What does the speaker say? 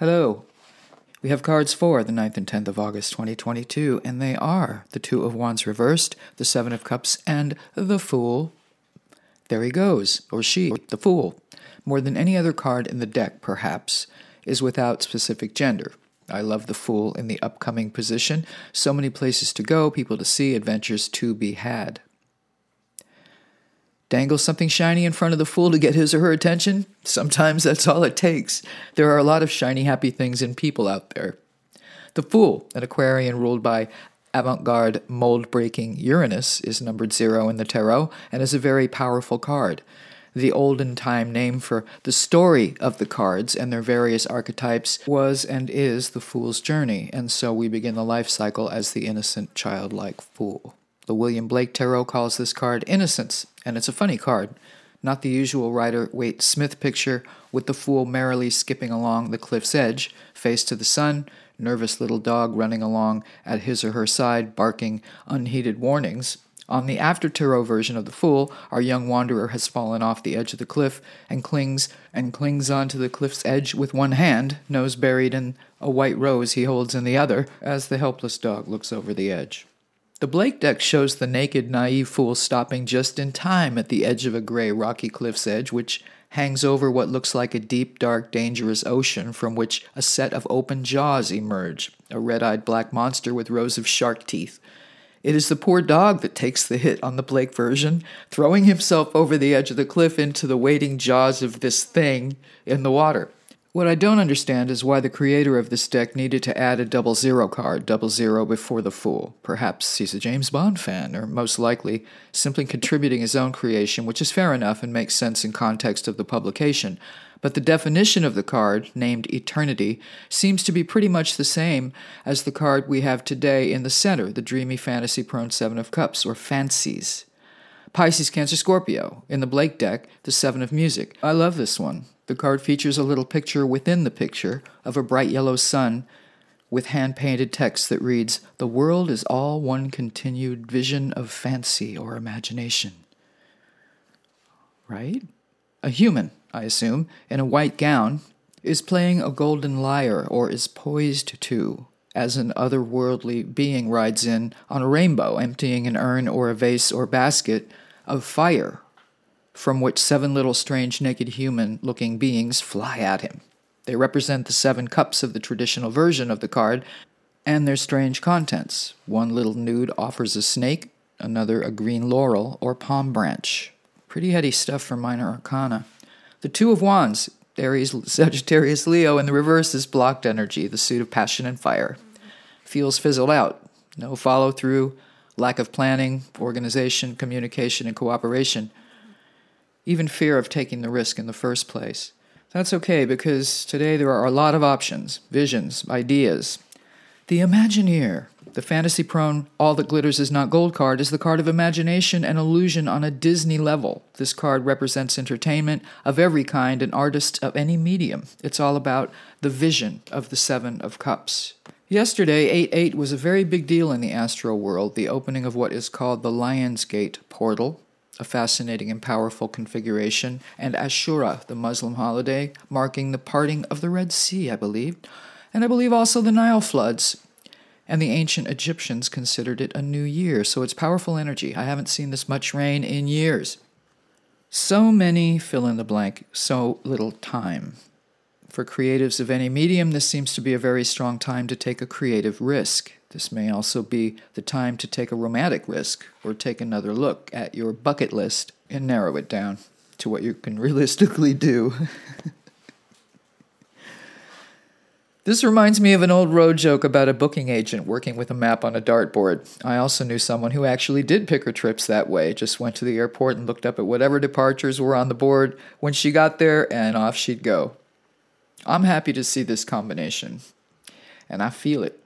Hello. We have cards for the 9th and 10th of August 2022, and they are the Two of Wands reversed, the Seven of Cups, and the Fool. There he goes, or she, the Fool. More than any other card in the deck, perhaps, is without specific gender. I love the Fool in the upcoming position. So many places to go, people to see, adventures to be had. Dangle something shiny in front of the Fool to get his or her attention? Sometimes that's all it takes. There are a lot of shiny, happy things in people out there. The Fool, an Aquarian ruled by avant-garde, mold-breaking Uranus, is numbered 0 in the tarot and is a very powerful card. The olden time name for the story of the cards and their various archetypes was and is the Fool's journey, and so we begin the life cycle as the innocent, childlike Fool. The William Blake Tarot calls this card Innocence, and it's a funny card. Not the usual Rider-Waite-Smith picture with the Fool merrily skipping along the cliff's edge, face to the sun, nervous little dog running along at his or her side, barking unheeded warnings. On the After Tarot version of the Fool, our young wanderer has fallen off the edge of the cliff and clings onto the cliff's edge with one hand, nose buried in a white rose he holds in the other, as the helpless dog looks over the edge. The Blake deck shows the naked, naive Fool stopping just in time at the edge of a gray, rocky cliff's edge, which hangs over what looks like a deep, dark, dangerous ocean from which a set of open jaws emerge, a red-eyed black monster with rows of shark teeth. It is the poor dog that takes the hit on the Blake version, throwing himself over the edge of the cliff into the waiting jaws of this thing in the water. What I don't understand is why the creator of this deck needed to add a 00 card, 00 before the Fool. Perhaps he's a James Bond fan, or most likely simply contributing his own creation, which is fair enough and makes sense in context of the publication. But the definition of the card, named Eternity, seems to be pretty much the same as the card we have today in the center, the dreamy fantasy-prone Seven of Cups, or Fancies. Pisces, Cancer, Scorpio. In the Blake deck, the Seven of Music. I love this one. The card features a little picture within the picture of a bright yellow sun with hand-painted text that reads, "The world is all one continued vision of fancy or imagination." Right? A human, I assume, in a white gown, is playing a golden lyre, or is poised to, as an otherworldly being rides in on a rainbow, emptying an urn or a vase or basket of fire, from which 7 little strange naked human-looking beings fly at him. They represent the 7 cups of the traditional version of the card and their strange contents. One little nude offers a snake, another a green laurel or palm branch. Pretty heady stuff for minor arcana. The Two of Wands, Aries, Sagittarius, Leo, in the reverse is blocked energy, the suit of passion and fire. Feels fizzled out. No follow-through, lack of planning, organization, communication, and cooperation. Even fear of taking the risk in the first place. That's okay, because today there are a lot of options, visions, ideas. The Imagineer, the fantasy-prone All That Glitters Is Not Gold card, is the card of imagination and illusion on a Disney level. This card represents entertainment of every kind and artists of any medium. It's all about the vision of the Seven of Cups. Yesterday, 8/8 was a very big deal in the astro world, the opening of what is called the Lionsgate portal, a fascinating and powerful configuration, and Ashura, the Muslim holiday, marking the parting of the Red Sea, I believe, and I believe also the Nile floods. And the ancient Egyptians considered it a new year, so it's powerful energy. I haven't seen this much rain in years. So many fill in the blank, so little time. For creatives of any medium, this seems to be a very strong time to take a creative risk. This may also be the time to take a romantic risk, or take another look at your bucket list and narrow it down to what you can realistically do. This reminds me of an old road joke about a booking agent working with a map on a dartboard. I also knew someone who actually did pick her trips that way, just went to the airport and looked up at whatever departures were on the board when she got there, and off she'd go. I'm happy to see this combination, and I feel it.